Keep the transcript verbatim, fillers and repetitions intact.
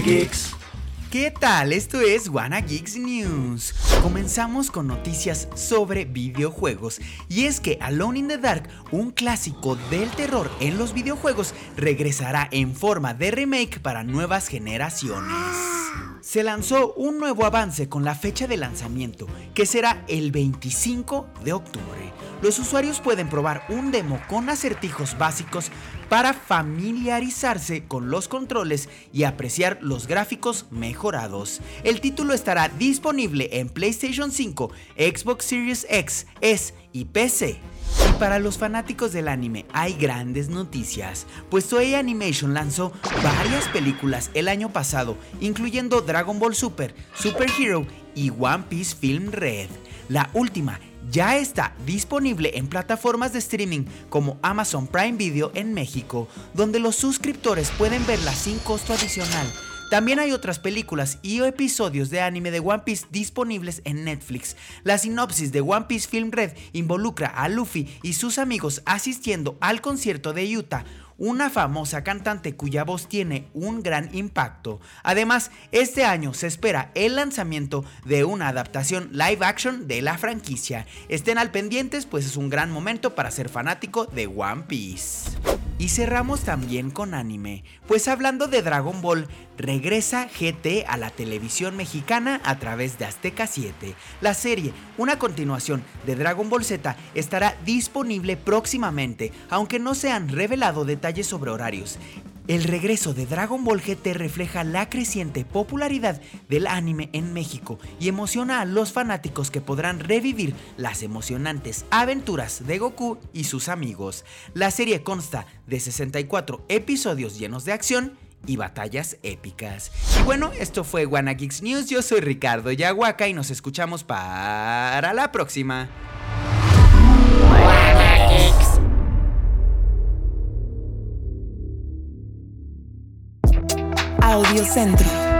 Geeks. ¿Qué tal? Esto es Wanna Geeks News. Comenzamos con noticias sobre videojuegos. Y es que Alone in the Dark, un clásico del terror en los videojuegos, regresará en forma de remake para nuevas generaciones. Se lanzó un nuevo avance con la fecha de lanzamiento, que será el veinticinco de octubre. Los usuarios pueden probar un demo con acertijos básicos para familiarizarse con los controles y apreciar los gráficos mejorados. El título estará disponible en PlayStation cinco, Xbox Series X, S y P C. Y para los fanáticos del anime hay grandes noticias, pues Toei Animation lanzó varias películas el año pasado, incluyendo Dragon Ball Super, Super Hero y One Piece Film Red. La última ya está disponible en plataformas de streaming como Amazon Prime Video en México, donde los suscriptores pueden verla sin costo adicional. También hay otras películas y episodios de anime de One Piece disponibles en Netflix. La sinopsis de One Piece Film Red involucra a Luffy y sus amigos asistiendo al concierto de Yuta, una famosa cantante cuya voz tiene un gran impacto. Además, este año se espera el lanzamiento de una adaptación live action de la franquicia. Estén al pendientes, pues es un gran momento para ser fanático de One Piece. Y cerramos también con anime, pues hablando de Dragon Ball, regresa G T a la televisión mexicana a través de Azteca siete. La serie, una continuación de Dragon Ball Z, estará disponible próximamente, aunque no se han revelado detalles sobre horarios. El regreso de Dragon Ball G T refleja la creciente popularidad del anime en México y emociona a los fanáticos que podrán revivir las emocionantes aventuras de Goku y sus amigos. La serie consta de sesenta y cuatro episodios llenos de acción y batallas épicas. Y bueno, esto fue Wanna Geeks News. Yo soy Ricardo Yahuaca y nos escuchamos para la próxima. Wanna Geeks. Audio Centro.